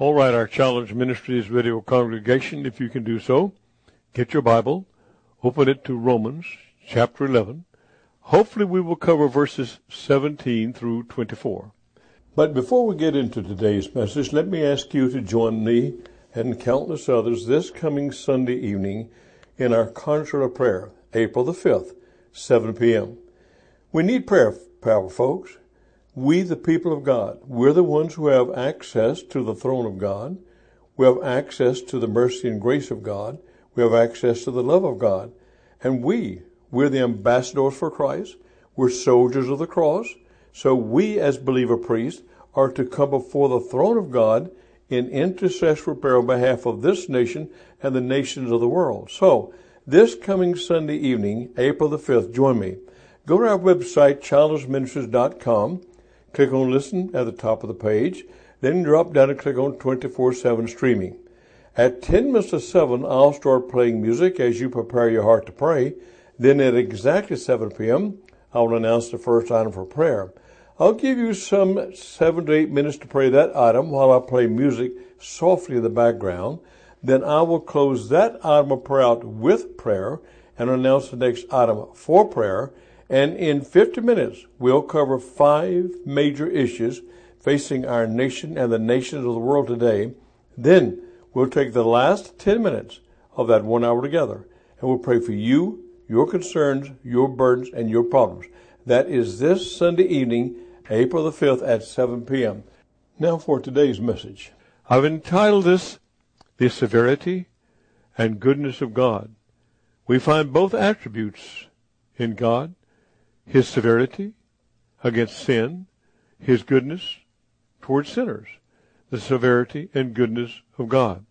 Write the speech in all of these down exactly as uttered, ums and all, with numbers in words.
All right, our Challenge Ministries video congregation, if you can do so, get your Bible, open it to Romans chapter eleven. Hopefully we will cover verses seventeen through twenty-four. But before we get into today's message, let me ask you to join me and countless others this coming Sunday evening in our concert of prayer, April the fifth, seven p.m. We need prayer, power folks. We, the people of God, we're the ones who have access to the throne of God. We have access to the mercy and grace of God. We have access to the love of God. And we, we're the ambassadors for Christ. We're soldiers of the cross. So we, as believer priests, are to come before the throne of God in intercessory prayer on behalf of this nation and the nations of the world. So, this coming Sunday evening, April the fifth, join me. Go to our website, challenge ministries dot com. Click on Listen at the top of the page. Then drop down and click on twenty-four seven Streaming. At ten minutes to seven, I'll start playing music as you prepare your heart to pray. Then at exactly seven p.m., I will announce the first item for prayer. I'll give you some seven to eight minutes to pray that item while I play music softly in the background. Then I will close that item of prayer out with prayer and announce the next item for prayer. And in fifty minutes, we'll cover five major issues facing our nation and the nations of the world today. Then we'll take the last ten minutes of that one hour together, and we'll pray for you, your concerns, your burdens, and your problems. That is this Sunday evening, April the fifth at seven p.m. Now for today's message. I've entitled this, The Severity and Goodness of God. We find both attributes in God. His severity against sin, His goodness towards sinners, the severity and goodness of God.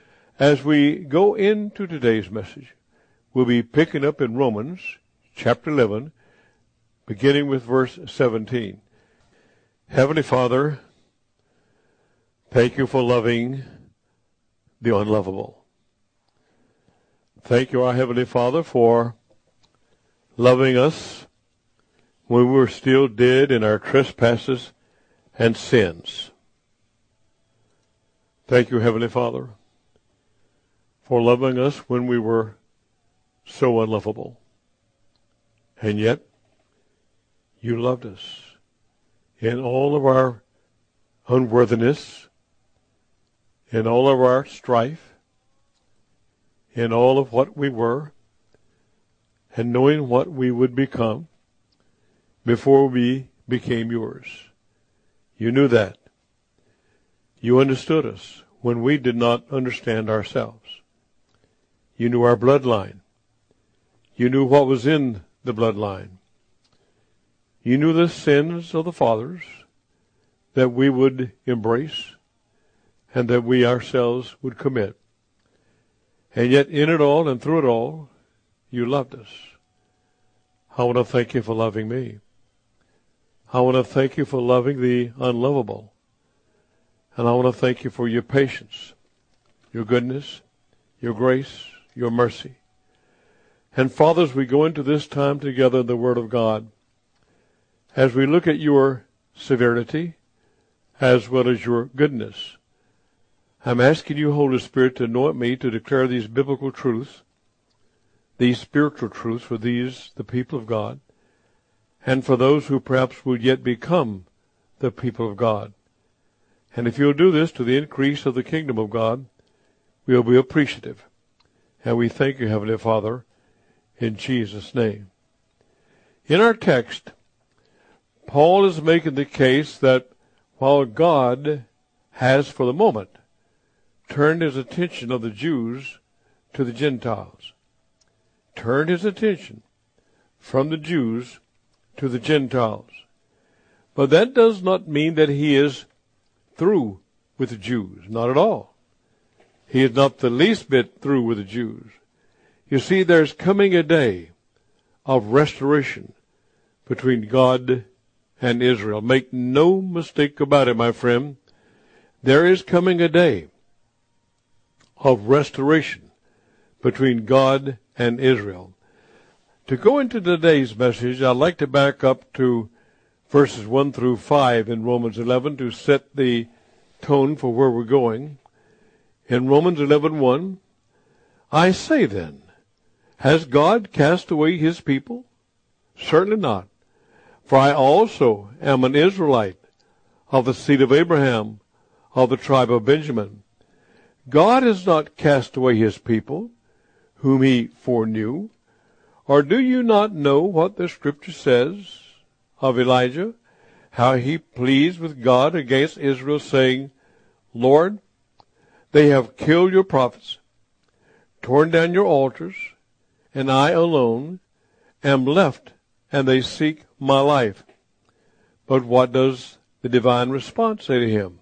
As we go into today's message, we'll be picking up in Romans chapter eleven, beginning with verse seventeen. Heavenly Father, thank you for loving the unlovable. Thank you, our Heavenly Father, for loving us when we were still dead in our trespasses and sins. Thank you, Heavenly Father, for loving us when we were so unlovable. And yet, you loved us in all of our unworthiness, in all of our strife, in all of what we were, and knowing what we would become before we became yours. You knew that. You understood us when we did not understand ourselves. You knew our bloodline. You knew what was in the bloodline. You knew the sins of the fathers that we would embrace and that we ourselves would commit. And yet in it all and through it all, you loved us. I want to thank you for loving me. I want to thank you for loving the unlovable. And I want to thank you for your patience, your goodness, your grace, your mercy. And Father, as we go into this time together in the Word of God, as we look at your severity as well as your goodness, I'm asking you, Holy Spirit, to anoint me to declare these biblical truths, these spiritual truths for these, the people of God, and for those who perhaps would yet become the people of God. And if you'll do this to the increase of the kingdom of God, we'll be appreciative. And we thank you, Heavenly Father, in Jesus' name. In our text, Paul is making the case that while God has, for the moment, turned his attention of the Jews to the Gentiles, turned his attention from the Jews to the Gentiles. But that does not mean that he is through with the Jews. Not at all. He is not the least bit through with the Jews. You see, there's coming a day of restoration between God and Israel. Make no mistake about it, my friend. There is coming a day of restoration between God and Israel. To go into today's message, I'd like to back up to verses one through five in Romans eleven to set the tone for where we're going. In Romans eleven one, I say then, has God cast away his people? Certainly not. For I also am an Israelite, of the seed of Abraham, of the tribe of Benjamin. God has not cast away his people, whom he foreknew. Or do you not know what the Scripture says of Elijah, how he pleased with God against Israel, saying, Lord, they have killed your prophets, torn down your altars, and I alone am left, and they seek my life. But what does the divine response say to him?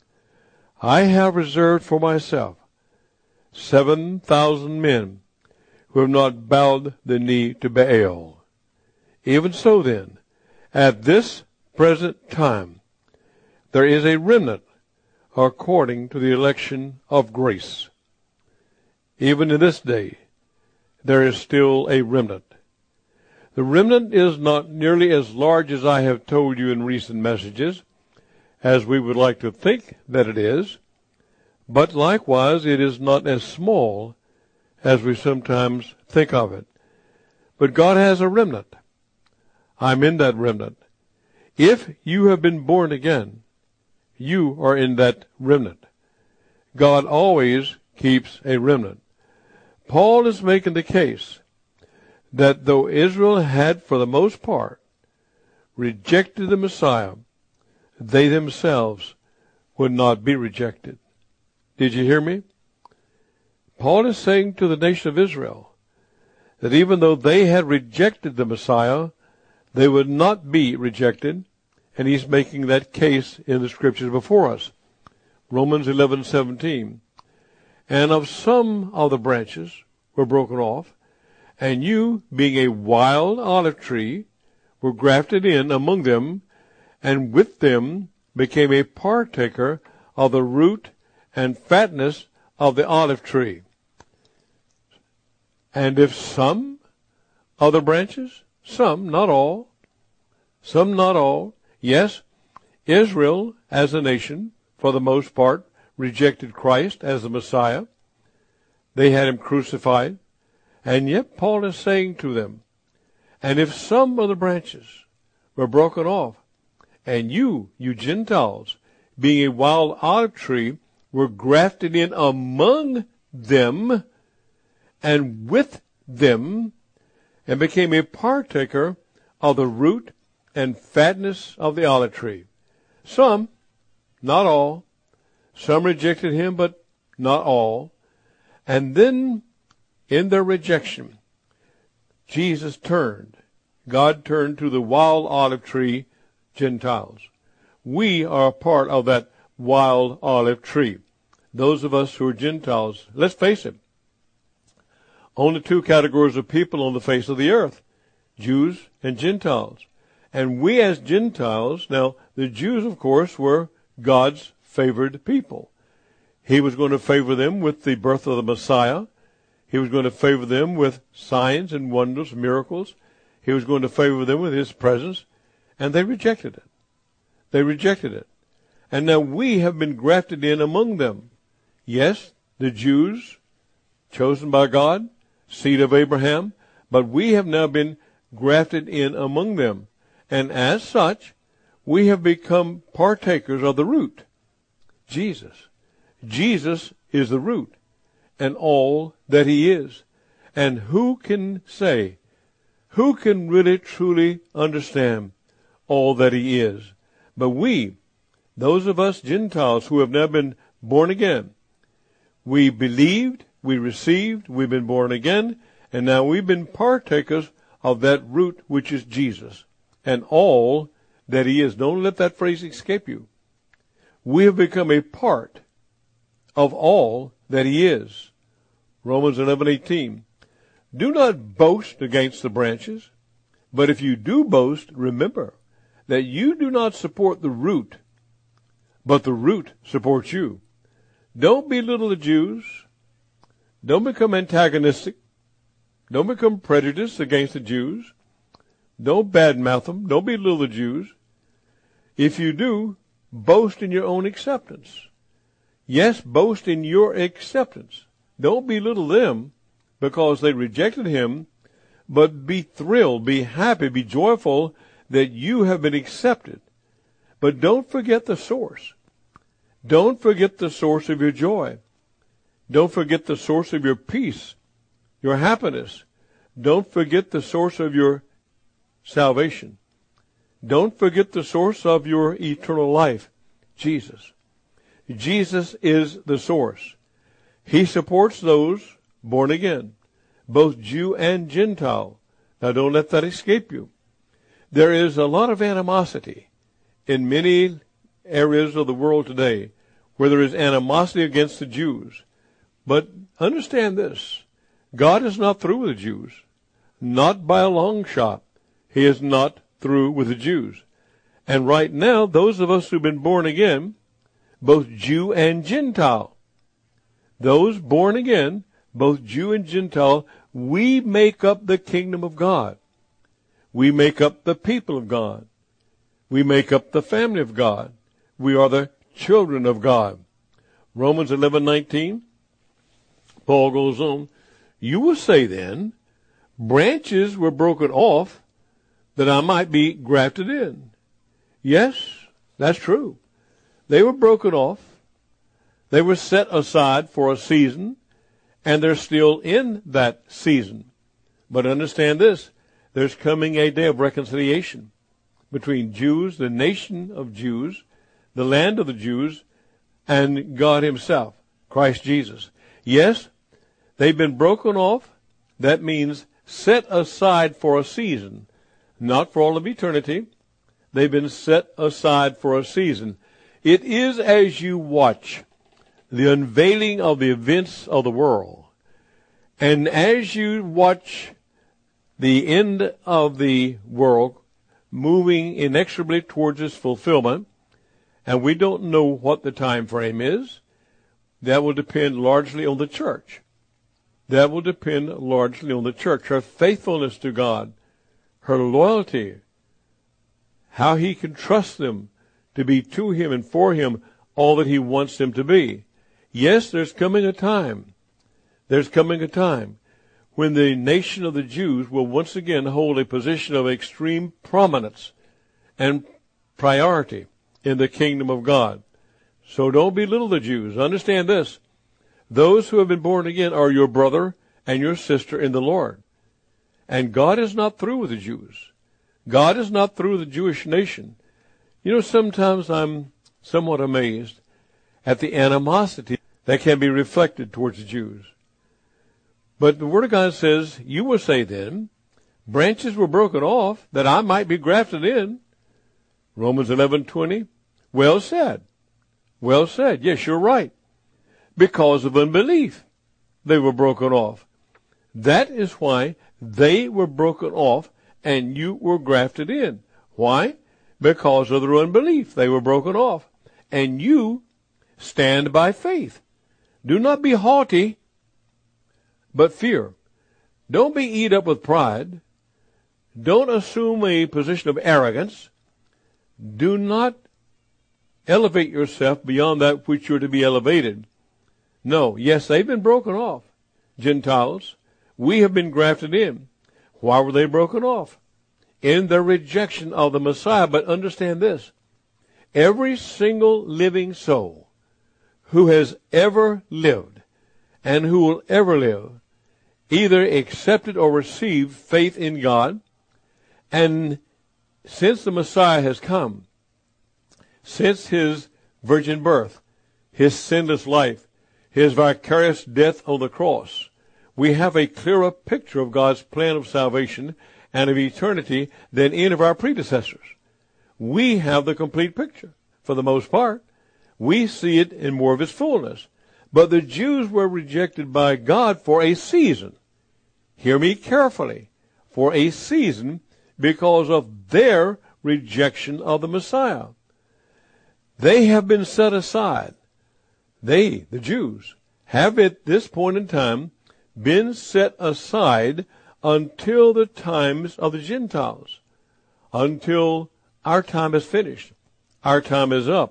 I have reserved for myself seven thousand men who have not bowed the knee to Baal. Even so then, at this present time, there is a remnant according to the election of grace. Even in this day, there is still a remnant. The remnant is not nearly as large as I have told you in recent messages, as we would like to think that it is, but likewise it is not as small as we sometimes think of it. But God has a remnant. I'm in that remnant. If you have been born again, you are in that remnant. God always keeps a remnant. Paul is making the case that though Israel had, for the most part, rejected the Messiah, they themselves would not be rejected. Did you hear me? Paul is saying to the nation of Israel that even though they had rejected the Messiah, they would not be rejected, and he's making that case in the Scriptures before us. Romans eleven seventeen. And of some of the branches were broken off, and you, being a wild olive tree, were grafted in among them, and with them became a partaker of the root and fatness of the olive tree. And if some of the branches, some, not all, some, not all, yes, Israel as a nation, for the most part, rejected Christ as the Messiah. They had him crucified. And yet Paul is saying to them, and if some of the branches were broken off, and you, you Gentiles, being a wild olive tree, were grafted in among them, and with them, and became a partaker of the root and fatness of the olive tree. Some, not all. Some rejected him, but not all. And then, in their rejection, Jesus turned. God turned to the wild olive tree, Gentiles. We are a part of that wild olive tree. Those of us who are Gentiles, let's face it, only two categories of people on the face of the earth, Jews and Gentiles. And we as Gentiles, now the Jews, of course, were God's favored people. He was going to favor them with the birth of the Messiah. He was going to favor them with signs and wonders, miracles. He was going to favor them with his presence. And they rejected it. They rejected it. And now we have been grafted in among them. Yes, the Jews, chosen by God, seed of Abraham, but we have now been grafted in among them. And as such, we have become partakers of the root, Jesus. Jesus is the root and all that he is. And who can say, who can really truly understand all that he is? But we, those of us Gentiles who have now been born again, we believed, we received, we've been born again, and now we've been partakers of that root which is Jesus and all that he is. Don't let that phrase escape you. We have become a part of all that he is. Romans eleven eighteen. Do not boast against the branches, but if you do boast, remember that you do not support the root, but the root supports you. Don't belittle the Jews. Don't become antagonistic. Don't become prejudiced against the Jews. Don't badmouth them. Don't belittle the Jews. If you do, boast in your own acceptance. Yes, boast in your acceptance. Don't belittle them because they rejected him, but be thrilled, be happy, be joyful that you have been accepted. But don't forget the source. Don't forget the source of your joy. Don't forget the source of your peace, your happiness. Don't forget the source of your salvation. Don't forget the source of your eternal life, Jesus. Jesus is the source. He supports those born again, both Jew and Gentile. Now don't let that escape you. There is a lot of animosity in many areas of the world today where there is animosity against the Jews. But understand this, God is not through with the Jews. Not by a long shot. He is not through with the Jews. And right now, those of us who've been born again, both Jew and Gentile, those born again, both Jew and Gentile, we make up the kingdom of God. We make up the people of God. We make up the family of God. We are the children of God. Romans eleven nineteen, Paul goes on, you will say then, branches were broken off that I might be grafted in. Yes, that's true. They were broken off. They were set aside for a season, and they're still in that season. But understand this, there's coming a day of reconciliation between Jews, the nation of Jews, the land of the Jews, and God himself, Christ Jesus. Yes, they've been broken off. That means set aside for a season, not for all of eternity. They've been set aside for a season. It is as you watch the unveiling of the events of the world, and as you watch the end of the world moving inexorably towards its fulfillment, and we don't know what the time frame is, that will depend largely on the church. That will depend largely on the church, her faithfulness to God, her loyalty, how he can trust them to be to him and for him all that he wants them to be. Yes, there's coming a time, there's coming a time when the nation of the Jews will once again hold a position of extreme prominence and priority in the kingdom of God. So don't belittle the Jews. Understand this. Those who have been born again are your brother and your sister in the Lord. And God is not through with the Jews. God is not through with the Jewish nation. You know, sometimes I'm somewhat amazed at the animosity that can be reflected towards the Jews. But the Word of God says, you will say then, branches were broken off that I might be grafted in. Romans eleven twenty. Well said. Well said. Yes, you're right. Because of unbelief, they were broken off. That is why they were broken off and you were grafted in. Why? Because of their unbelief, they were broken off. And you stand by faith. Do not be haughty, but fear. Don't be eat up with pride. Don't assume a position of arrogance. Do not elevate yourself beyond that which you're to be elevated. No, yes, they've been broken off, Gentiles. We have been grafted in. Why were they broken off? In their rejection of the Messiah. But understand this. Every single living soul who has ever lived and who will ever live either accepted or received faith in God. And since the Messiah has come, since his virgin birth, his sinless life, his vicarious death on the cross, we have a clearer picture of God's plan of salvation and of eternity than any of our predecessors. We have the complete picture, for the most part. We see it in more of its fullness. But the Jews were rejected by God for a season. Hear me carefully. For a season, because of their rejection of the Messiah. They have been set aside. They, the Jews, have at this point in time been set aside until the times of the Gentiles, until our time is finished. Our time is up.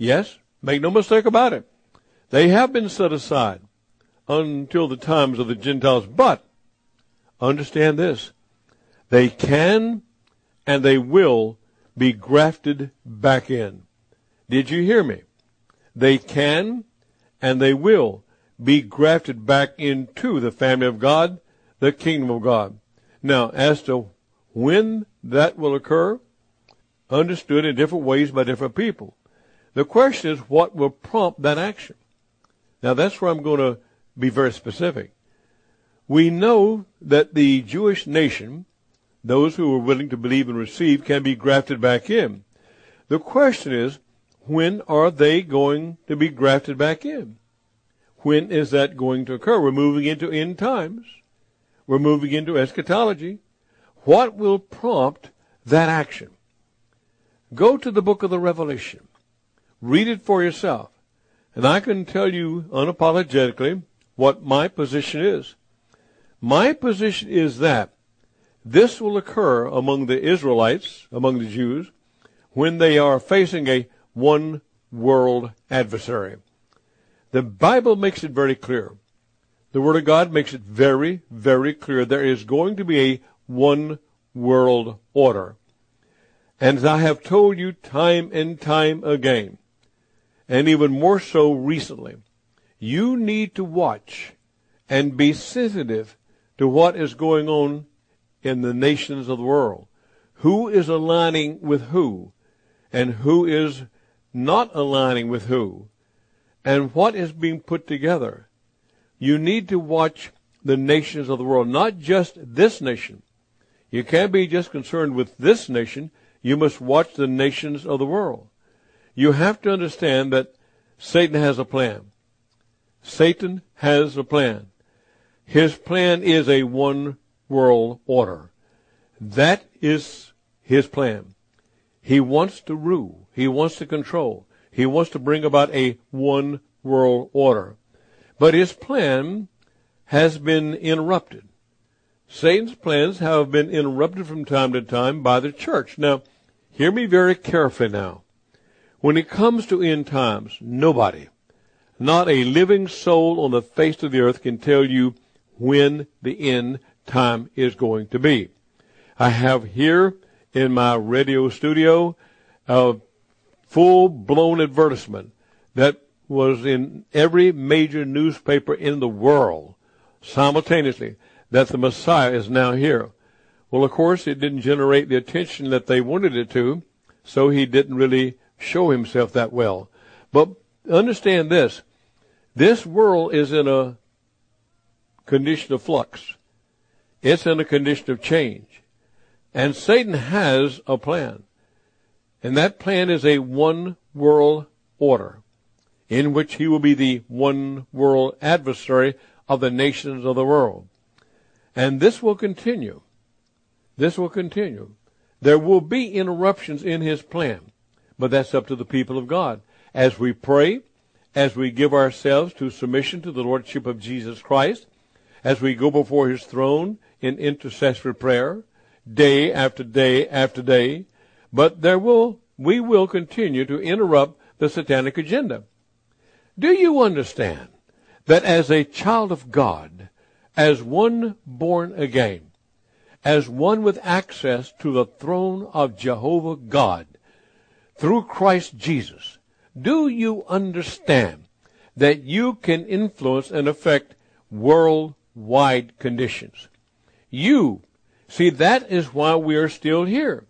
Yes, make no mistake about it. They have been set aside until the times of the Gentiles. But understand this. They can and they will be grafted back in. Did you hear me? They can and they will be grafted back into the family of God, the kingdom of God. Now, as to when that will occur, understood in different ways by different people. The question is, what will prompt that action? Now, that's where I'm going to be very specific. We know that the Jewish nation, those who are willing to believe and receive, can be grafted back in. The question is, when are they going to be grafted back in? When is that going to occur? We're moving into end times. We're moving into eschatology. What will prompt that action? Go to the book of the Revelation. Read it for yourself. And I can tell you unapologetically what my position is. My position is that this will occur among the Israelites, among the Jews, when they are facing a one world adversary. The Bible makes it very clear. The Word of God makes it very, very clear. There is going to be a one world order. And as I have told you time and time again, and even more so recently, you need to watch and be sensitive to what is going on in the nations of the world. Who is aligning with who, and who is not aligning with who, and what is being put together. You need to watch the nations of the world, not just this nation. You can't be just concerned with this nation. You must watch the nations of the world. You have to understand that Satan has a plan. Satan has a plan. His plan is a one world order. That is his plan. He wants to rule. He wants to control. He wants to bring about a one world order. But his plan has been interrupted. Satan's plans have been interrupted from time to time by the church. Now, hear me very carefully now. When it comes to end times, nobody, not a living soul on the face of the earth can tell you when the end time is going to be. I have here in my radio studio a full-blown advertisement that was in every major newspaper in the world simultaneously that the Messiah is now here. Well, of course, it didn't generate the attention that they wanted it to, so he didn't really show himself that well. But understand this. This world is in a condition of flux. It's in a condition of change. And Satan has a plan. And that plan is a one world order in which he will be the one world adversary of the nations of the world. And this will continue. This will continue. There will be interruptions in his plan, but that's up to the people of God. As we pray, as we give ourselves to submission to the Lordship of Jesus Christ, as we go before his throne in intercessory prayer, day after day after day, but there will, we will continue to interrupt the satanic agenda. Do you understand that as a child of God, as one born again, as one with access to the throne of Jehovah God, through Christ Jesus, do you understand that you can influence and affect worldwide conditions? You, see, that is why we are still here.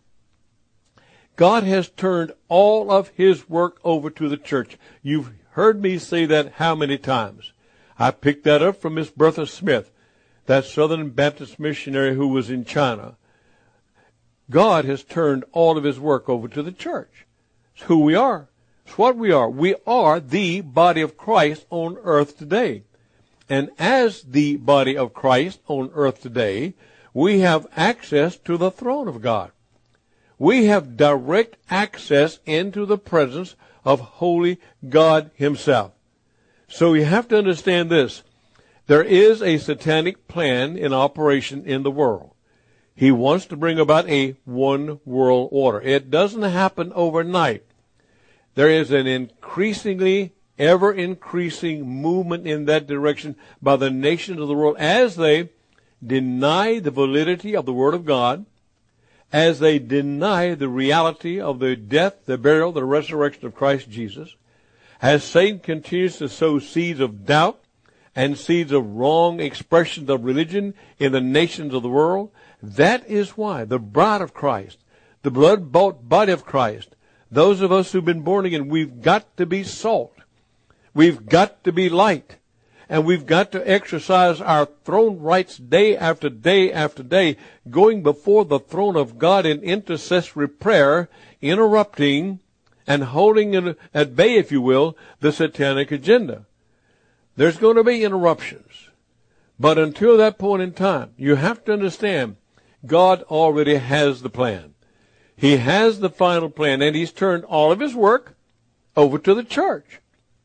God has turned all of his work over to the church. You've heard me say that how many times? I picked that up from Miss Bertha Smith, that Southern Baptist missionary who was in China. God has turned all of his work over to the church. It's who we are. It's what we are. We are the body of Christ on earth today. And as the body of Christ on earth today, we have access to the throne of God. We have direct access into the presence of holy God himself. So you have to understand this. There is a satanic plan in operation in the world. He wants to bring about a one world order. It doesn't happen overnight. There is an increasingly, ever-increasing movement in that direction by the nations of the world as they deny the validity of the Word of God, as they deny the reality of the death, the burial, the resurrection of Christ Jesus, as Satan continues to sow seeds of doubt and seeds of wrong expressions of religion in the nations of the world. That is why the bride of Christ, the blood-bought body of Christ, those of us who've been born again, we've got to be salt. We've got to be light. And we've got to exercise our throne rights day after day after day, going before the throne of God in intercessory prayer, interrupting and holding in, at bay, if you will, the satanic agenda. There's going to be interruptions. But until that point in time, you have to understand, God already has the plan. He has the final plan, and He's turned all of His work over to the church.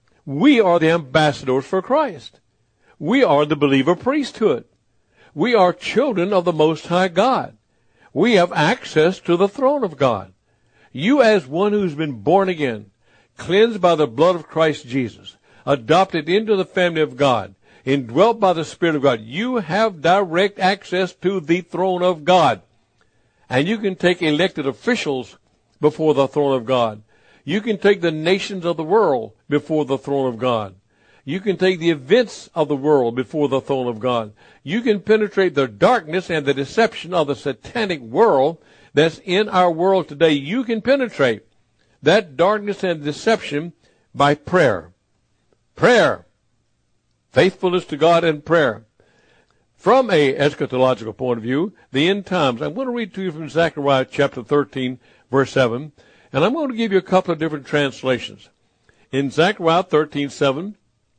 We are the ambassadors for Christ. We are the believer priesthood. We are children of the Most High God. We have access to the throne of God. You, as one who's been born again, cleansed by the blood of Christ Jesus, adopted into the family of God, indwelt by the Spirit of God, you have direct access to the throne of God. And you can take elected officials before the throne of God. You can take the nations of the world before the throne of God. You can take the events of the world before the throne of God. You can penetrate the darkness and the deception of the satanic world that's in our world today. You can penetrate that darkness and deception by prayer. Prayer. Faithfulness to God and prayer. From a eschatological point of view, the end times, I'm going to read to you from Zechariah chapter thirteen, verse seven, and I'm going to give you a couple of different translations. In Zechariah thirteen, seven,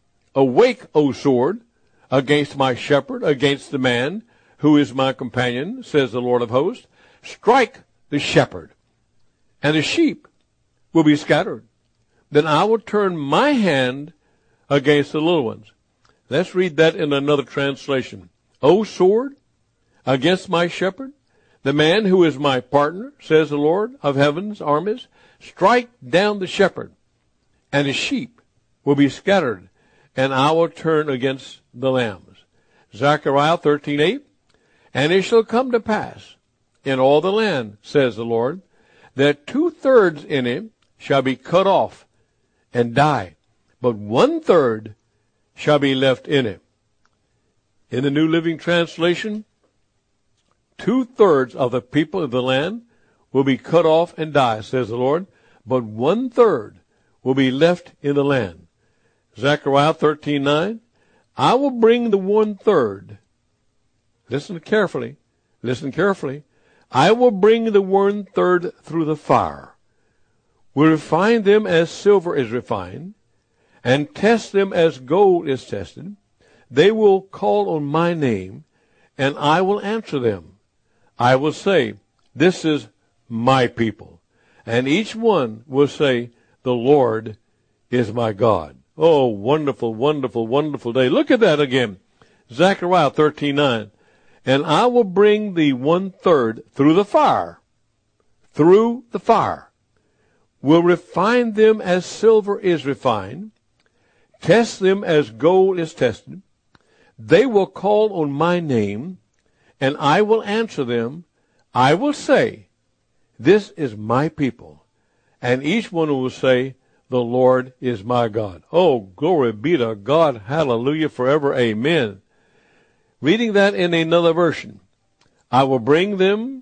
awake, O sword, against my shepherd, against the man who is my companion, says the Lord of hosts. Strike the shepherd, and the sheep will be scattered. Then I will turn my hand against the little ones. Let's read that in another translation. O sword, against my shepherd, the man who is my partner, says the Lord of heaven's armies, strike down the shepherd, and the sheep will be scattered, and I will turn against the lambs. Zechariah thirteen, eight, and it shall come to pass in all the land, says the Lord, that two-thirds in it shall be cut off and die, but one-third shall be left in it. In the New Living Translation, two-thirds of the people of the land will be cut off and die, says the Lord, but one-third will be left in the land. Zechariah thirteen, nine, I will bring the one-third. Listen carefully. Listen carefully. I will bring the one-third through the fire. Will refine them as silver is refined, and test them as gold is tested. They will call on my name, and I will answer them. I will say, this is my people. And each one will say, the Lord is my God. Oh, wonderful, wonderful, wonderful day. Look at that again. Zechariah thirteen, nine. And I will bring the one-third through the fire. Through the fire. Will refine them as silver is refined. Test them as gold is tested. They will call on my name, and I will answer them. I will say, this is my people. And each one will say, the Lord is my God. Oh, glory be to God. Hallelujah forever. Amen. Reading that in another version. I will bring them,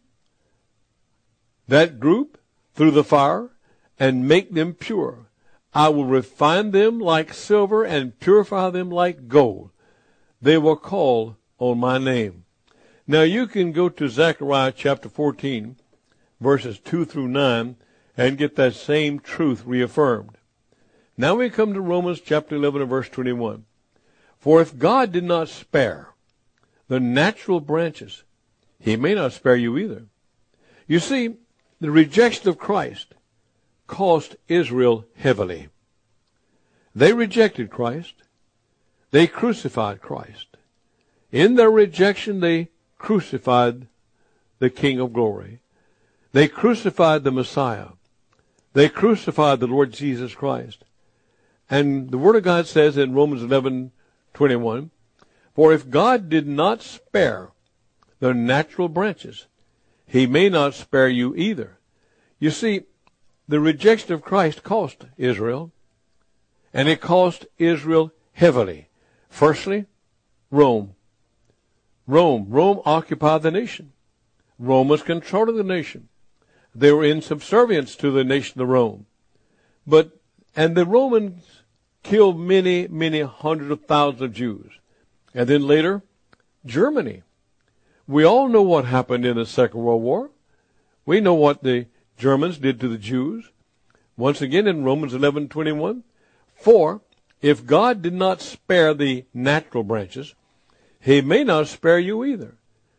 that group, through the fire and make them pure. I will refine them like silver and purify them like gold. They will call on my name. Now you can go to Zechariah chapter fourteen, verses two through nine, and get that same truth reaffirmed. Now we come to Romans chapter eleven and verse twenty-one. For if God did not spare the natural branches, He may not spare you either. You see, the rejection of Christ cost Israel heavily. They rejected Christ. They crucified Christ. In their rejection, they crucified the King of glory. They crucified the Messiah. They crucified the Lord Jesus Christ. And the Word of God says in Romans eleven twenty-one, for if God did not spare the natural branches, he may not spare you either. You see, the rejection of Christ cost Israel, and it cost Israel heavily. Firstly, Rome. Rome. Rome occupied the nation. Rome was controlling the nation. They were in subservience to the nation of Rome. But, and the Romans killed many, many hundreds of thousands of Jews. And then later, Germany. We all know what happened in the Second World War. We know what the Germans did to the Jews. Once again in Romans eleven twenty-one, for if God did not spare the natural branches, he may not spare you either.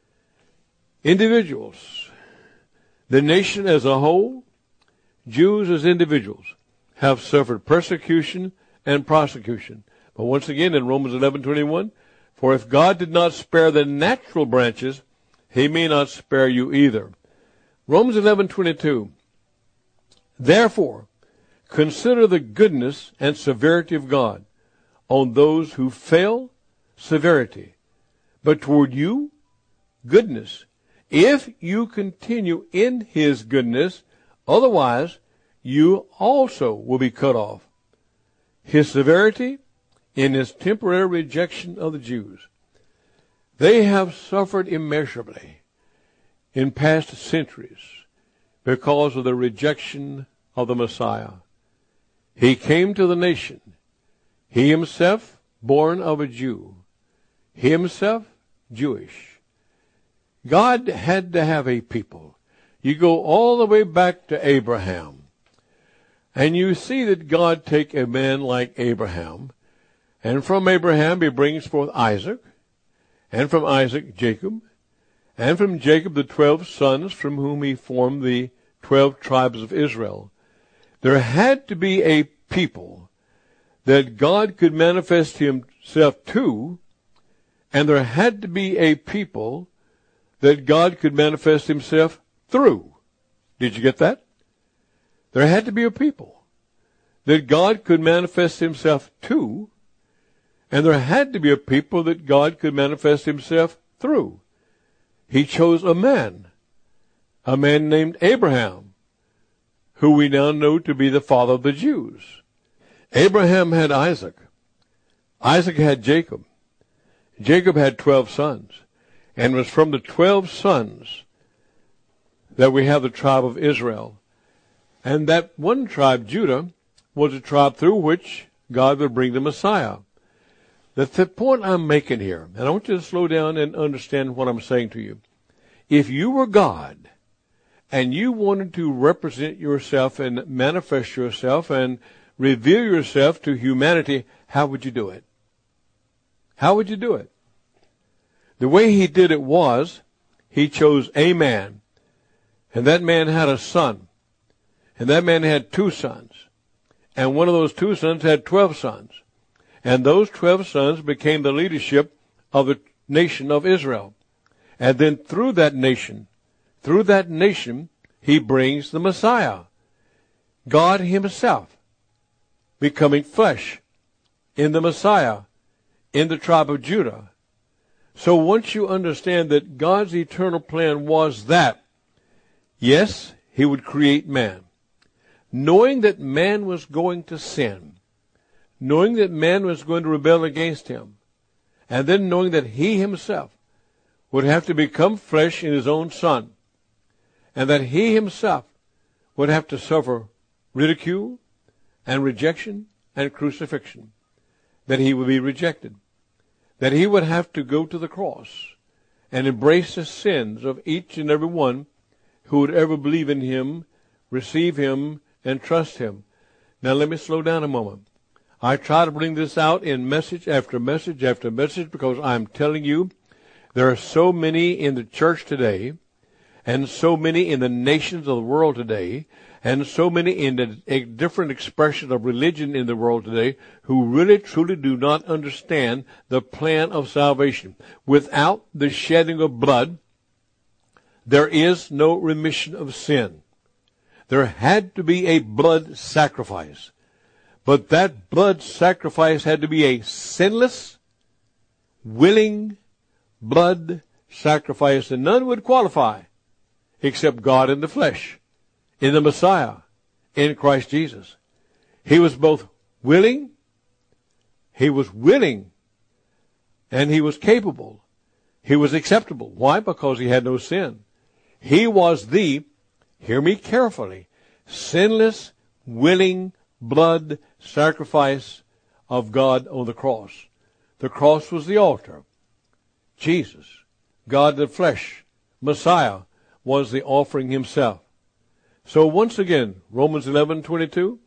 Individuals, the nation as a whole, Jews as individuals, have suffered persecution and prosecution. But once again in Romans eleven twenty-one, for if God did not spare the natural branches, he may not spare you either. Romans eleven twenty-two, therefore, consider the goodness and severity of God. On those who fail, severity. But toward you, goodness. If you continue in his goodness, otherwise you also will be cut off. His severity in his temporary rejection of the Jews. They have suffered immeasurably in past centuries because of the rejection of the Messiah. He came to the nation. He himself born of a Jew. He himself Jewish. God had to have a people. You go all the way back to Abraham, and you see that God take a man like Abraham, and from Abraham he brings forth Isaac, and from Isaac Jacob, and from Jacob the twelve sons from whom he formed the twelve tribes of Israel. There had to be a people that God could manifest himself to, and there had to be a people that God could manifest himself through. Did you get that? There had to be a people that God could manifest himself to, and there had to be a people that God could manifest himself through. He chose a man, a man named Abraham, who we now know to be the father of the Jews. Abraham had Isaac. Isaac had Jacob. Jacob had twelve sons, and it was from the twelve sons that we have the tribe of Israel. And that one tribe, Judah, was a tribe through which God would bring the Messiah. The th- point I'm making here, and I want you to slow down and understand what I'm saying to you. If you were God, and you wanted to represent yourself and manifest yourself and reveal yourself to humanity, how would you do it? How would you do it? The way he did it was, he chose a man, and that man had a son, and that man had two sons, and one of those two sons had twelve sons, and those twelve sons became the leadership of the nation of Israel. And then through that nation, through that nation, he brings the Messiah, God himself, becoming flesh in the Messiah, in the tribe of Judah. So once you understand that God's eternal plan was that, yes, he would create man, knowing that man was going to sin, knowing that man was going to rebel against him, and then knowing that he himself would have to become flesh in his own son, and that he himself would have to suffer ridicule and rejection and crucifixion, that he would be rejected, that he would have to go to the cross and embrace the sins of each and every one who would ever believe in him, receive him, and trust him. Now let me slow down a moment. I try to bring this out in message after message after message because I'm telling you, there are so many in the church today, and so many in the nations of the world today, and so many in the different expressions of religion in the world today who really truly do not understand the plan of salvation. Without the shedding of blood, there is no remission of sin. There had to be a blood sacrifice. But that blood sacrifice had to be a sinless, willing blood sacrifice, and none would qualify except God in the flesh, in the Messiah, in Christ Jesus. He was both willing, he was willing, and he was capable. He was acceptable. Why? Because he had no sin. He was the, hear me carefully, sinless, willing blood sacrifice of God on the cross. The cross was the altar. Jesus, God in the flesh, Messiah, was the offering himself. So once again, Romans eleven twenty-two.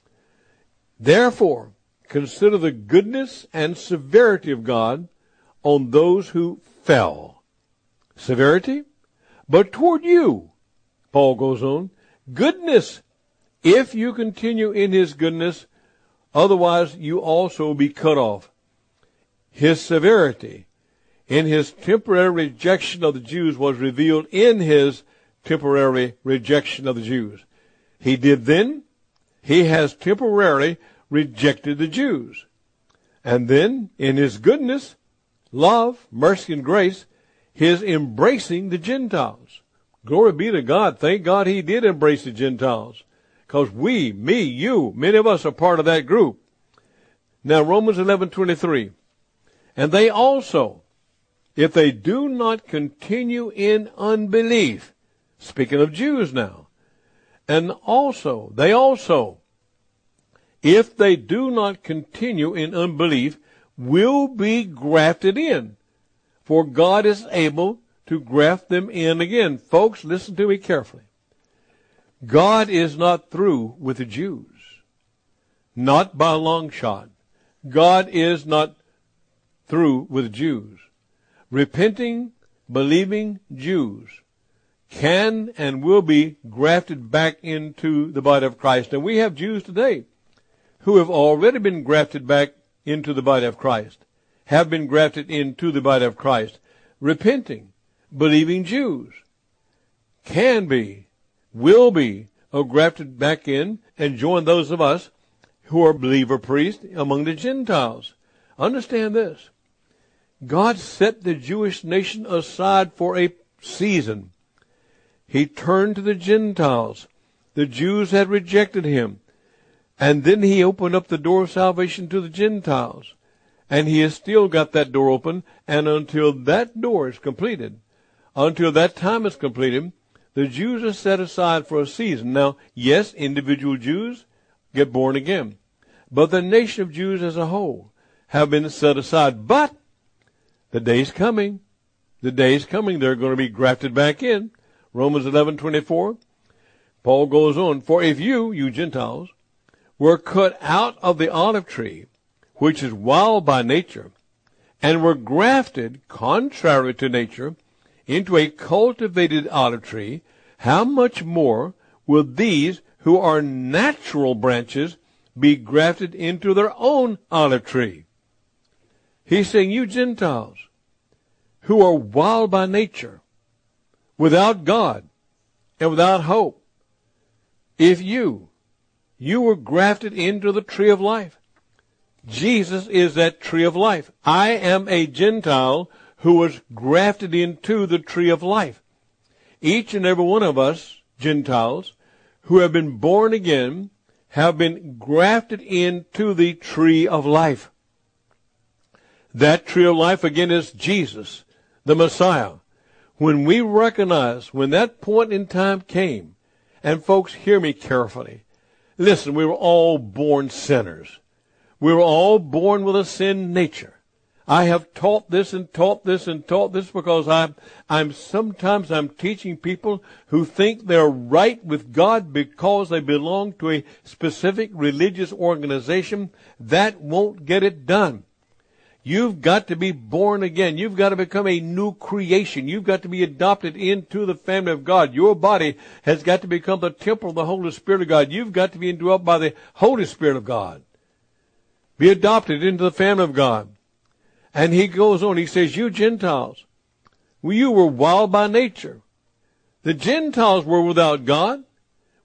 Therefore, consider the goodness and severity of God on those who fell. Severity? But toward you, Paul goes on, goodness, if you continue in his goodness, otherwise you also will be cut off. His severity in his temporary rejection of the Jews was revealed in his temporary rejection of the Jews. He did then, he has temporarily rejected the Jews. And then, in his goodness, love, mercy, and grace, his embracing the Gentiles. Glory be to God. Thank God he did embrace the Gentiles. Because we, me, you, many of us are part of that group. Now, Romans eleven twenty-three. And they also, if they do not continue in unbelief, speaking of Jews now, and also, they also, if they do not continue in unbelief, will be grafted in. For God is able to graft them in again. Folks, listen to me carefully. God is not through with the Jews. Not by a long shot. God is not through with the Jews. Repenting, believing Jews can and will be grafted back into the body of Christ. And we have Jews today who have already been grafted back into the body of Christ, have been grafted into the body of Christ. Repenting, believing Jews can be, will be, or grafted back in and join those of us who are believer priests among the Gentiles. Understand this. God set the Jewish nation aside for a season. He turned to the Gentiles. The Jews had rejected him. And then he opened up the door of salvation to the Gentiles. And he has still got that door open. And until that door is completed, until that time is completed, the Jews are set aside for a season. Now, yes, individual Jews get born again. But the nation of Jews as a whole have been set aside. But the day's coming. The day's coming. They're going to be grafted back in. Romans eleven twenty-four. Paul goes on, for if you, you Gentiles, were cut out of the olive tree, which is wild by nature, and were grafted, contrary to nature, into a cultivated olive tree, how much more will these who are natural branches be grafted into their own olive tree? He's saying, you Gentiles, who are wild by nature, without God, and without hope, if you, you were grafted into the tree of life. Jesus is that tree of life. I am a Gentile who was grafted into the tree of life. Each and every one of us, Gentiles, who have been born again, have been grafted into the tree of life. That tree of life, again, is Jesus, the Messiah. When we recognize, when that point in time came, and folks, hear me carefully. Listen, we were all born sinners. We were all born with a sin nature. I have taught this and taught this and taught this because I'm, I'm sometimes I'm teaching people who think they're right with God because they belong to a specific religious organization. That won't get it done. You've got to be born again. You've got to become a new creation. You've got to be adopted into the family of God. Your body has got to become the temple of the Holy Spirit of God. You've got to be indwelt by the Holy Spirit of God. Be adopted into the family of God. And he goes on, he says, you Gentiles, you were wild by nature. The Gentiles were without God,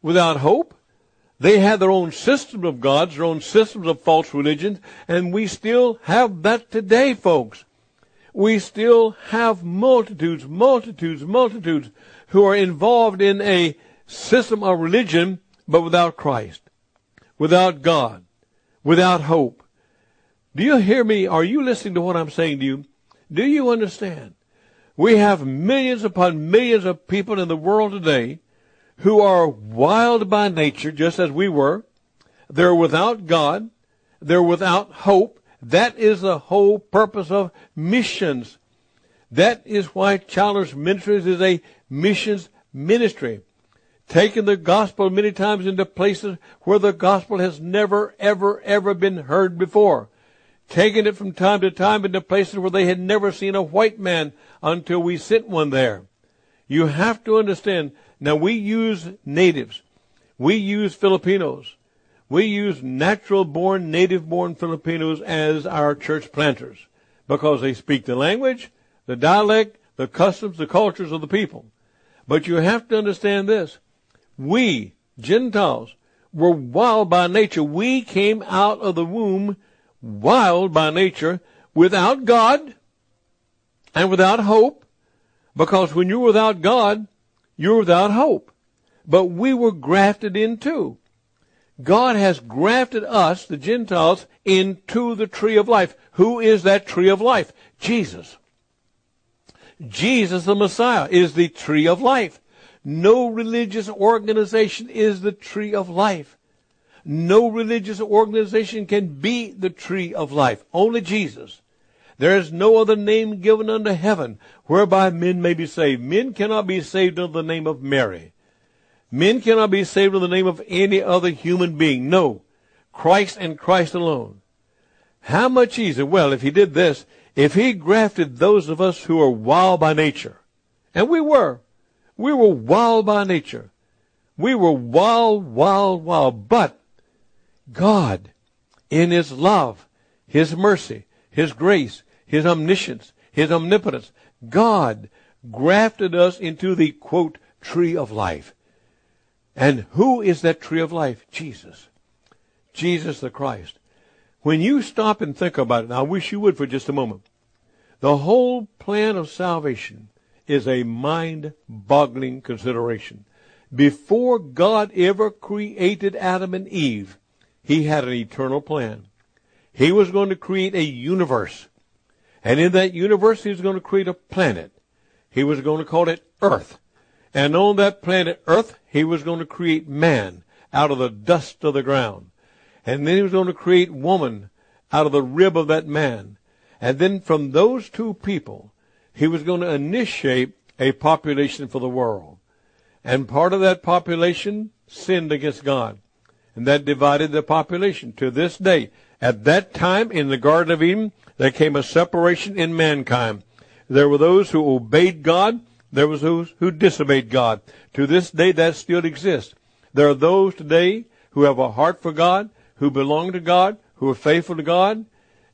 without hope. They had their own system of gods, their own systems of false religions, and we still have that today, folks. We still have multitudes, multitudes, multitudes who are involved in a system of religion, but without Christ, without God, without hope. Do you hear me? Are you listening to what I'm saying to you? Do you understand? We have millions upon millions of people in the world today who are wild by nature, just as we were. They're without God. They're without hope. That is the whole purpose of missions. That is why Children's Ministries is a missions ministry. Taking the gospel many times into places where the gospel has never, ever, ever been heard before. Taking it from time to time into places where they had never seen a white man until we sent one there. You have to understand, now we use natives. We use Filipinos. We use natural-born, native-born Filipinos as our church planters because they speak the language, the dialect, the customs, the cultures of the people. But you have to understand this. We, Gentiles, were wild by nature. We came out of the womb wild by nature, without God and without hope, because when you're without God, you're without hope. But we were grafted in too. God has grafted us, the Gentiles, into the tree of life. Who is that tree of life? Jesus. Jesus, the Messiah, is the tree of life. No religious organization is the tree of life. No religious organization can be the tree of life. Only Jesus. There is no other name given under heaven whereby men may be saved. Men cannot be saved under the name of Mary. Men cannot be saved under the name of any other human being. No. Christ and Christ alone. How much easier? Well, if he did this, if he grafted those of us who are wild by nature, and we were, we were wild by nature. We were wild, wild, wild, but God, in his love, his mercy, his grace, his omniscience, his omnipotence, God grafted us into the, quote, tree of life. And who is that tree of life? Jesus. Jesus the Christ. When you stop and think about it, and I wish you would for just a moment, the whole plan of salvation is a mind-boggling consideration. Before God ever created Adam and Eve, he had an eternal plan. He was going to create a universe. And in that universe, he was going to create a planet. He was going to call it Earth. And on that planet Earth, he was going to create man out of the dust of the ground. And then he was going to create woman out of the rib of that man. And then from those two people, he was going to initiate a population for the world. And part of that population sinned against God. And that divided the population. To this day, at that time in the Garden of Eden, there came a separation in mankind. There were those who obeyed God. There was those who disobeyed God. To this day, that still exists. There are those today who have a heart for God, who belong to God, who are faithful to God.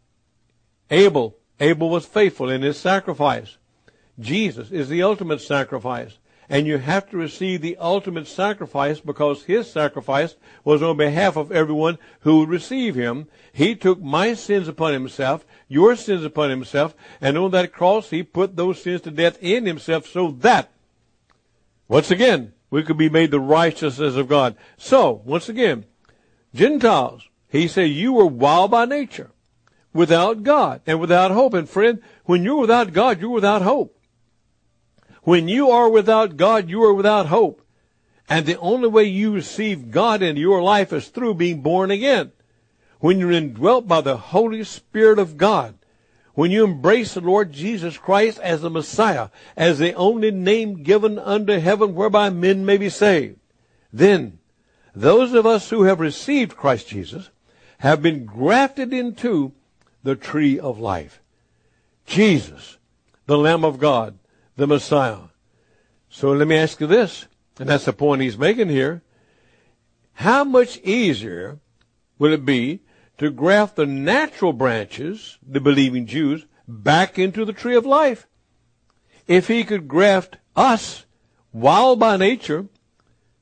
Abel, Abel was faithful in his sacrifice. Jesus is the ultimate sacrifice. And you have to receive the ultimate sacrifice because his sacrifice was on behalf of everyone who would receive him. He took my sins upon himself, your sins upon himself, and on that cross he put those sins to death in himself so that, once again, we could be made the righteousness of God. So, once again, Gentiles, he said, you were wild by nature, without God and without hope. And friend, when you're without God, you're without hope. When you are without God, you are without hope. And the only way you receive God into your life is through being born again. When you're indwelt by the Holy Spirit of God, when you embrace the Lord Jesus Christ as the Messiah, as the only name given under heaven whereby men may be saved, then those of us who have received Christ Jesus have been grafted into the tree of life. Jesus, the Lamb of God, the Messiah. So let me ask you this, and that's the point he's making here. How much easier would it be to graft the natural branches, the believing Jews, back into the tree of life? If he could graft us, wild by nature,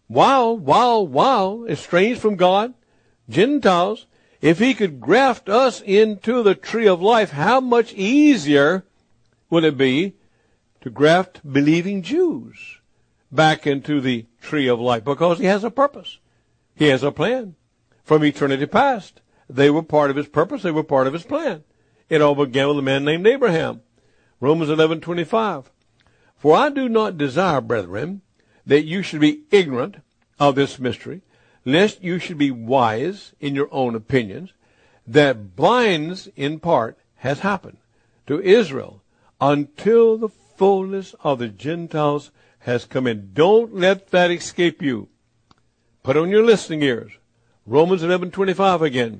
while, while, while estranged from God, Gentiles, if he could graft us into the tree of life, how much easier would it be to graft believing Jews back into the tree of life? Because he has a purpose. He has a plan. From eternity past, they were part of his purpose. They were part of his plan. It all began with a man named Abraham. Romans eleven twenty-five. For I do not desire, brethren, that you should be ignorant of this mystery, lest you should be wise in your own opinions, that blindness in part has happened to Israel until the fullness of the Gentiles has come in. Don't let that escape you. Put on your listening ears. Romans eleven twenty-five again.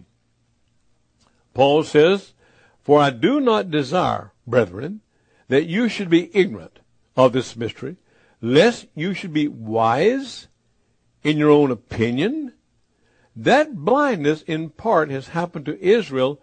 Paul says, for I do not desire, brethren, that you should be ignorant of this mystery, lest you should be wise in your own opinion. That blindness in part has happened to Israel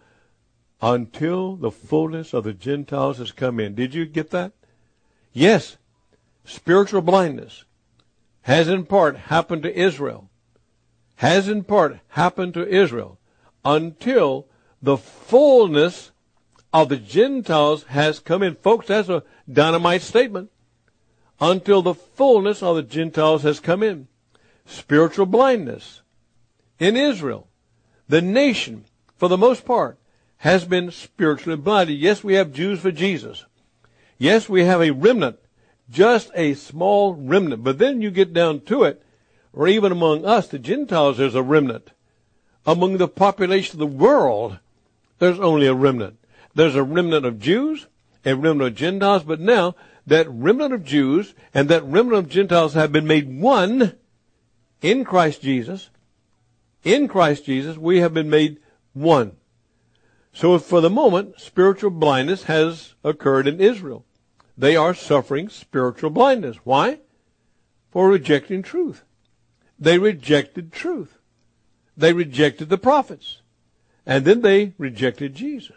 until the fullness of the Gentiles has come in. Did you get that? Yes, spiritual blindness has in part happened to Israel. Has in part happened to Israel until the fullness of the Gentiles has come in. Folks, that's a dynamite statement. Until the fullness of the Gentiles has come in. Spiritual blindness in Israel. The nation, for the most part, has been spiritually blinded. Yes, we have Jews for Jesus. Yes, we have a remnant, just a small remnant. But then you get down to it, or even among us, the Gentiles, there's a remnant. Among the population of the world, there's only a remnant. There's a remnant of Jews, a remnant of Gentiles, but now that remnant of Jews and that remnant of Gentiles have been made one in Christ Jesus. In Christ Jesus, we have been made one. So for the moment, spiritual blindness has occurred in Israel. They are suffering spiritual blindness. Why? For rejecting truth. They rejected truth. They rejected the prophets. And then they rejected Jesus.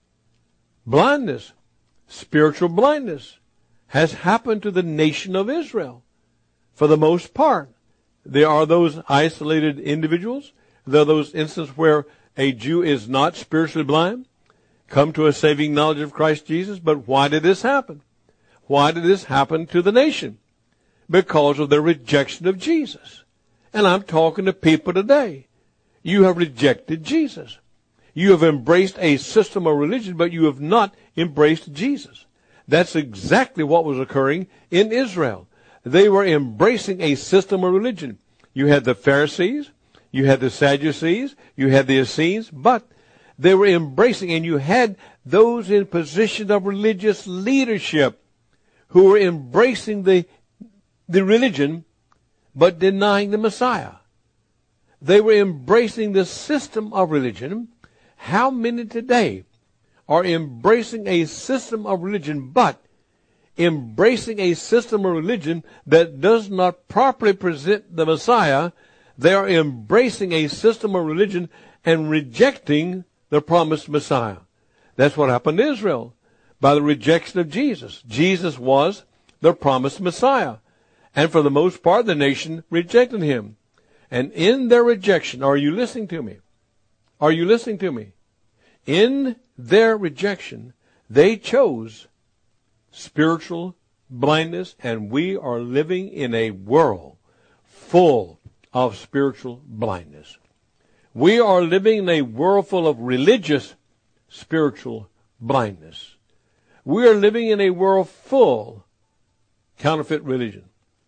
Blindness, spiritual blindness, has happened to the nation of Israel. For the most part, there are those isolated individuals. There are those instances where a Jew is not spiritually blind, come to a saving knowledge of Christ Jesus. But why did this happen? Why did this happen to the nation? Because of their rejection of Jesus. And I'm talking to people today. You have rejected Jesus. You have embraced a system of religion, but you have not embraced Jesus. That's exactly what was occurring in Israel. They were embracing a system of religion. You had the Pharisees, you had the Sadducees, you had the Essenes, but they were embracing, and you had those in positions of religious leadership who were embracing the, the religion, but denying the Messiah. They were embracing the system of religion. How many today are embracing a system of religion, but embracing a system of religion that does not properly present the Messiah? They are embracing a system of religion and rejecting the promised Messiah. That's what happened to Israel by the rejection of Jesus. Jesus was the promised Messiah. And for the most part, the nation rejected him. And in their rejection, are you listening to me? Are you listening to me? In their rejection, they chose spiritual blindness, and we are living in a world full of spiritual blindness. We are living in a world full of religious spiritual blindness. We are living in a world full of counterfeit religion.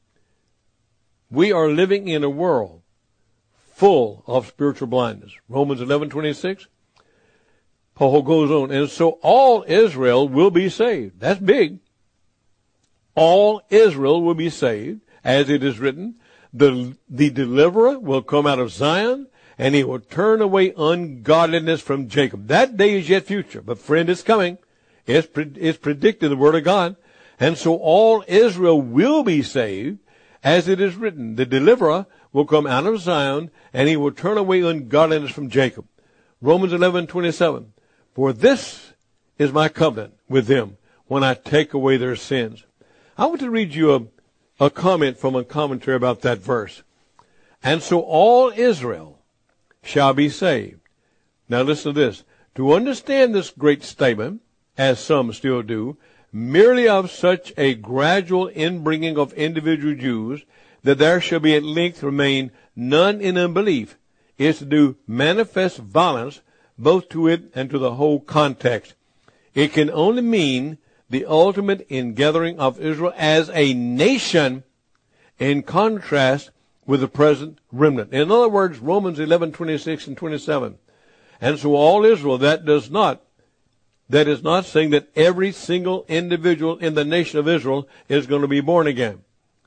We are living in a world full of spiritual blindness. Romans eleven twenty-six. Paul goes on, and so all Israel will be saved. That's big. All Israel will be saved, as it is written, the, the deliverer will come out of Zion, and he will turn away ungodliness from Jacob. That day is yet future, but friend, it's coming. It's, pre- it's predicted in the Word of God. And so all Israel will be saved, as it is written, the deliverer will come out of Zion, and he will turn away ungodliness from Jacob. Romans eleven twenty-seven. For this is my covenant with them when I take away their sins. I want to read you a, a comment from a commentary about that verse. And so all Israel shall be saved. Now listen to this. To understand this great statement, as some still do, merely of such a gradual inbringing of individual Jews, that there shall be at length remain none in unbelief, is to do manifest violence both to it and to the whole context. It can only mean the ultimate ingathering of Israel as a nation in contrast with the present remnant. In other words, Romans eleven, twenty-six and twenty-seven. And so all Israel, that does not, that is not saying that every single individual in the nation of Israel is going to be born again.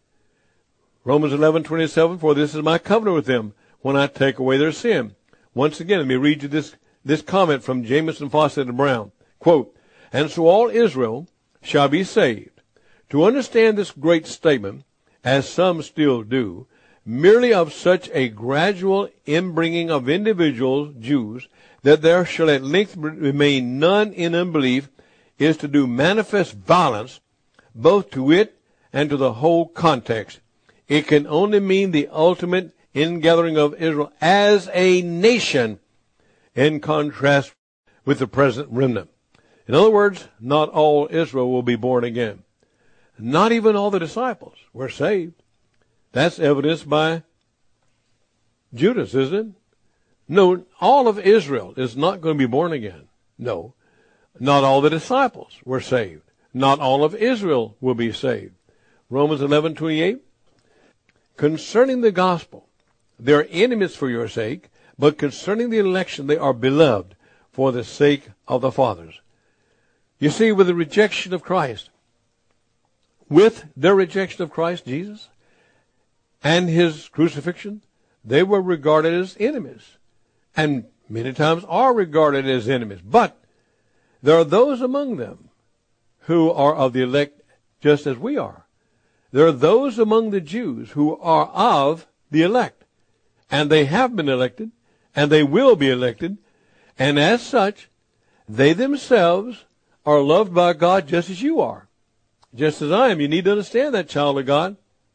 Romans eleven, twenty-seven, for this is my covenant with them when I take away their sin. Once again, let me read you this, this comment from Jamieson, Fawcett, and Brown. Quote, and so all Israel shall be saved. To understand this great statement, as some still do, merely of such a gradual inbringing of individual Jews, that there shall at length remain none in unbelief, is to do manifest violence both to it and to the whole context. It can only mean the ultimate ingathering of Israel as a nation in contrast with the present remnant. In other words, not all Israel will be born again. Not even all the disciples were saved. That's evidenced by Judas, isn't it? No, all of Israel is not going to be born again. No, not all the disciples were saved. Not all of Israel will be saved. Romans eleven, twenty-eight. Concerning the gospel, they are enemies for your sake, but concerning the election, they are beloved for the sake of the fathers. You see, with the rejection of Christ, with their rejection of Christ Jesus and his crucifixion, they were regarded as enemies, and many times are regarded as enemies. But there are those among them who are of the elect just as we are. There are those among the Jews who are of the elect, and they have been elected, and they will be elected, and as such, they themselves are loved by God just as you are, just as I am. You need to understand that, child of God.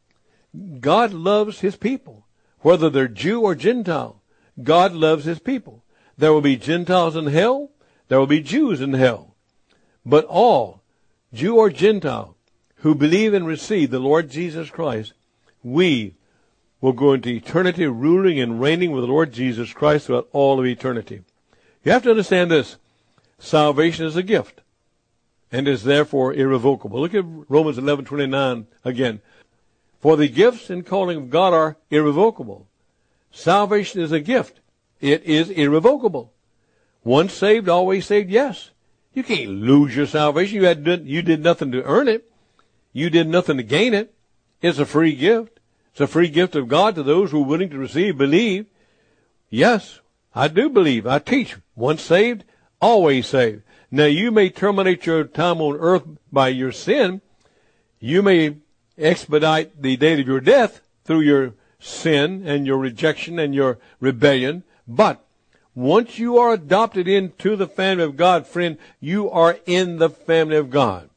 God loves his people, whether they're Jew or Gentile. God loves his people. There will be Gentiles in hell. There will be Jews in hell. But all, Jew or Gentile, who believe and receive the Lord Jesus Christ, we will go into eternity ruling and reigning with the Lord Jesus Christ throughout all of eternity. You have to understand this. Salvation is a gift and is therefore irrevocable. Look at Romans eleven, twenty-nine again. For the gifts and calling of God are irrevocable. Salvation is a gift. It is irrevocable. Once saved, always saved, yes. You can't lose your salvation. You had done, you did nothing to earn it. You did nothing to gain it. It's a free gift. It's a free gift of God to those who are willing to receive, believe. Yes, I do believe. I teach. Once saved, always saved. Now, you may terminate your time on earth by your sin. You may expedite the date of your death through your sin and your rejection and your rebellion. But once you are adopted into the family of God, friend, you are in the family of God.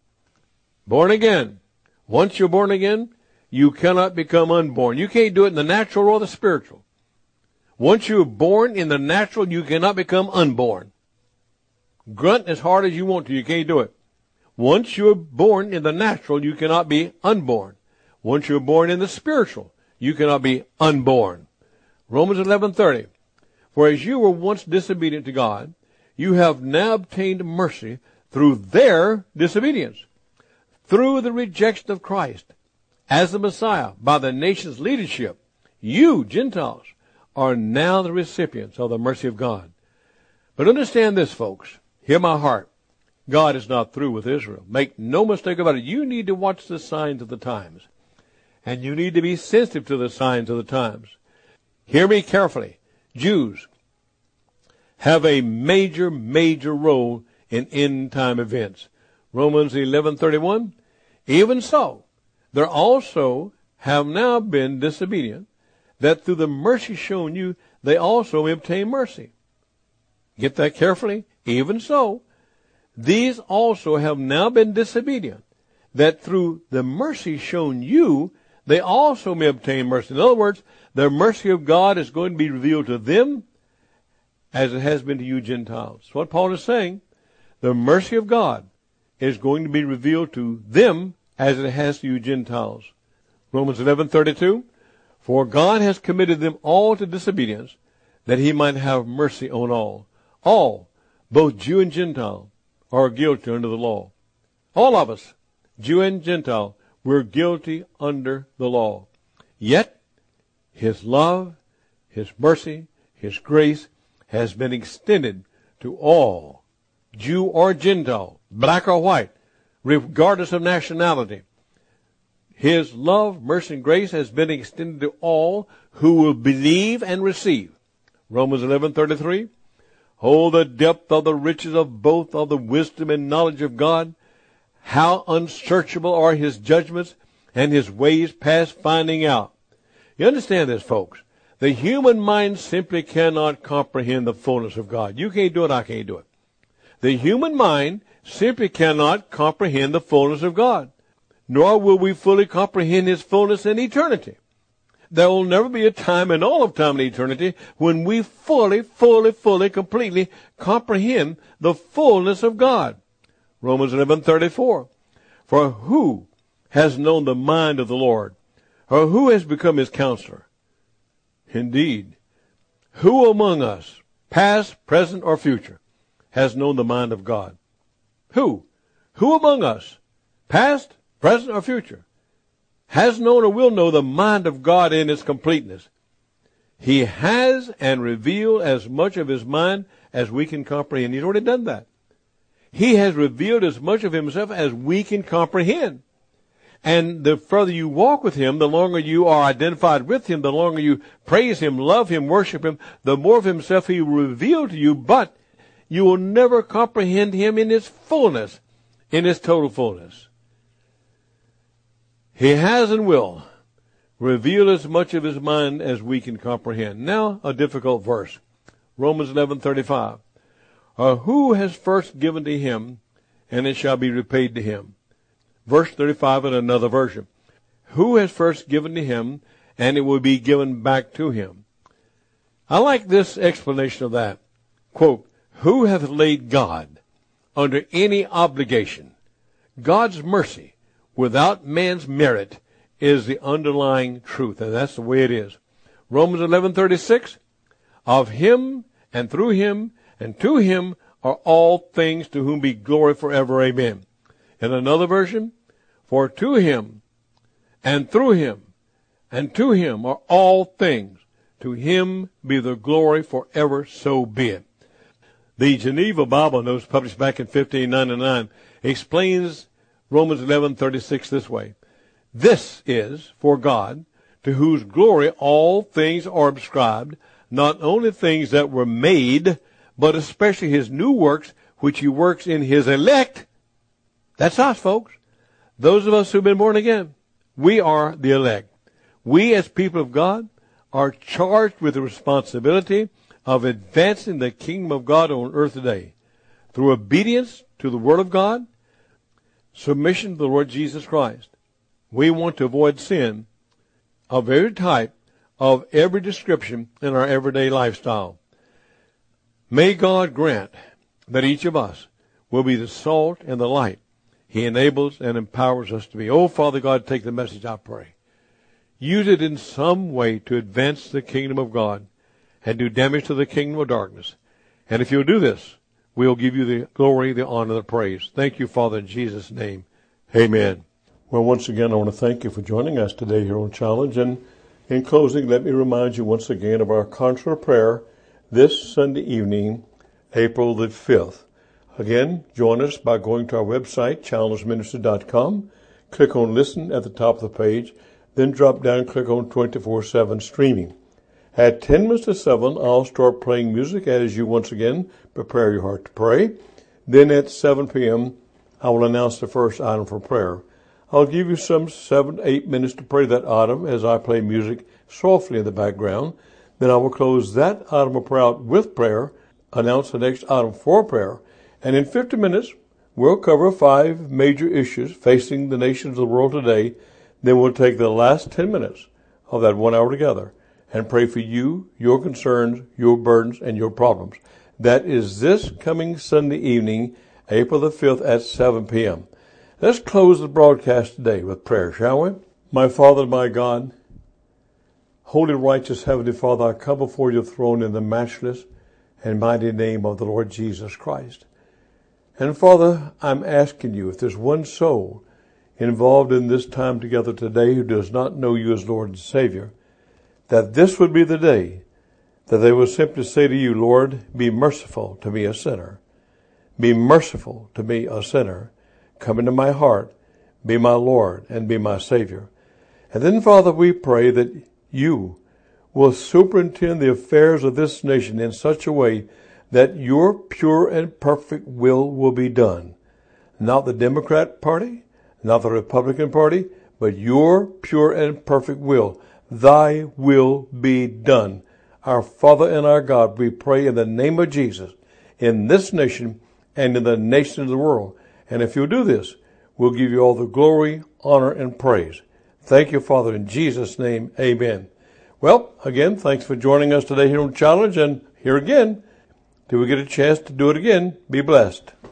Born again. Once you're born again, you cannot become unborn. You can't do it in the natural or the spiritual. Once you're born in the natural, you cannot become unborn. Grunt as hard as you want to, you can't do it. Once you're born in the natural, you cannot be unborn. Once you're born in the spiritual, you cannot be unborn. Romans eleven thirty. For as you were once disobedient to God, you have now obtained mercy through their disobedience, through the rejection of Christ as the Messiah by the nation's leadership. You, Gentiles, are now the recipients of the mercy of God. But understand this, folks. Hear my heart. God is not through with Israel. Make no mistake about it. You need to watch the signs of the times. And you need to be sensitive to the signs of the times. Hear me carefully. Jews have a major, major role in end-time events. Romans eleven thirty-one. Even so, there also have now been disobedient, that through the mercy shown you, they also may obtain mercy. Get that carefully. Even so, these also have now been disobedient, that through the mercy shown you, they also may obtain mercy. In other words, the mercy of God is going to be revealed to them as it has been to you Gentiles. That's what Paul is saying. The mercy of God is going to be revealed to them as it has to you Gentiles. Romans eleven thirty-two, for God has committed them all to disobedience, that he might have mercy on all. All, both Jew and Gentile, are guilty under the law. All of us, Jew and Gentile, we're guilty under the law. Yet, his love, his mercy, his grace has been extended to all, Jew or Gentile, black or white, regardless of nationality. His love, mercy, and grace has been extended to all who will believe and receive. Romans eleven thirty-three, oh, the depth of the riches of both of the wisdom and knowledge of God, how unsearchable are his judgments and his ways past finding out. You understand this, folks? The human mind simply cannot comprehend the fullness of God. You can't do it, I can't do it. The human mind simply cannot comprehend the fullness of God, nor will we fully comprehend his fullness in eternity. There will never be a time in all of time and eternity when we fully, fully, fully, completely comprehend the fullness of God. Romans eleven thirty-four, for who has known the mind of the Lord, or who has become his counselor? Indeed, who among us, past, present, or future, has known the mind of God? Who? Who among us, past, present, or future, has known or will know the mind of God in its completeness? He has and revealed as much of his mind as we can comprehend. He's already done that. He has revealed as much of himself as we can comprehend. And the further you walk with him, the longer you are identified with him, the longer you praise him, love him, worship him, the more of himself he will reveal to you, but you will never comprehend him in his fullness, in his total fullness. He has and will reveal as much of his mind as we can comprehend. Now, a difficult verse. Romans eleven thirty-five. Uh, who has first given to him, and it shall be repaid to him? Verse thirty-five in another version. Who has first given to him, and it will be given back to him? I like this explanation of that. Quote, who hath laid God under any obligation? God's mercy, without man's merit, is the underlying truth, and that's the way it is. Romans eleven thirty-six, of him and through him and to him are all things, to whom be glory forever. Amen. In another version, for to him and through him and to him are all things. To him be the glory forever, so be it. The Geneva Bible Notes, published back in fifteen ninety-nine, explains Romans eleven thirty-six this way. This is for God, to whose glory all things are ascribed, not only things that were made, but especially his new works, which he works in his elect. That's us, folks. Those of us who've been born again. We are the elect. We, as people of God, are charged with the responsibility of advancing the kingdom of God on earth today through obedience to the Word of God, submission to the Lord Jesus Christ. We want to avoid sin of every type, of every description in our everyday lifestyle. May God grant that each of us will be the salt and the light he enables and empowers us to be. Oh, Father God, take the message, I pray. Use it in some way to advance the kingdom of God and do damage to the kingdom of darkness. And if you'll do this, we'll give you the glory, the honor, the praise. Thank you, Father, in Jesus' name. Amen. Well, once again, I want to thank you for joining us today here on Challenge. And in closing, let me remind you once again of our concert of prayer this Sunday evening, April the fifth. Again, join us by going to our website, challenge ministry dot com. Click on Listen at the top of the page. Then drop down and click on twenty-four seven Streaming. At ten minutes to seven, I'll start playing music as you once again prepare your heart to pray. Then at seven p.m., I will announce the first item for prayer. I'll give you some seven, eight minutes to pray that item as I play music softly in the background. Then I will close that item of prayer out with prayer, announce the next item for prayer, and in fifty minutes, we'll cover five major issues facing the nations of the world today. Then we'll take the last ten minutes of that one hour together and pray for you, your concerns, your burdens, and your problems. That is this coming Sunday evening, April the fifth at seven p.m. Let's close the broadcast today with prayer, shall we? My Father, my God, holy, righteous, heavenly Father, I come before your throne in the matchless and mighty name of the Lord Jesus Christ. And Father, I'm asking you, if there's one soul involved in this time together today who does not know you as Lord and Savior, that this would be the day that they will simply say to you, Lord, be merciful to me, a sinner. Be merciful to me, a sinner. Come into my heart, be my Lord, and be my Savior. And then, Father, we pray that you will superintend the affairs of this nation in such a way that your pure and perfect will will be done. Not the Democrat Party, not the Republican Party, but your pure and perfect will. Thy will be done. Our Father and our God, we pray in the name of Jesus, in this nation and in the nations of the world. And if you'll do this, we'll give you all the glory, honor, and praise. Thank you, Father, in Jesus' name, amen. Well, again, thanks for joining us today here on Challenge, and here again, till we get a chance to do it again, be blessed.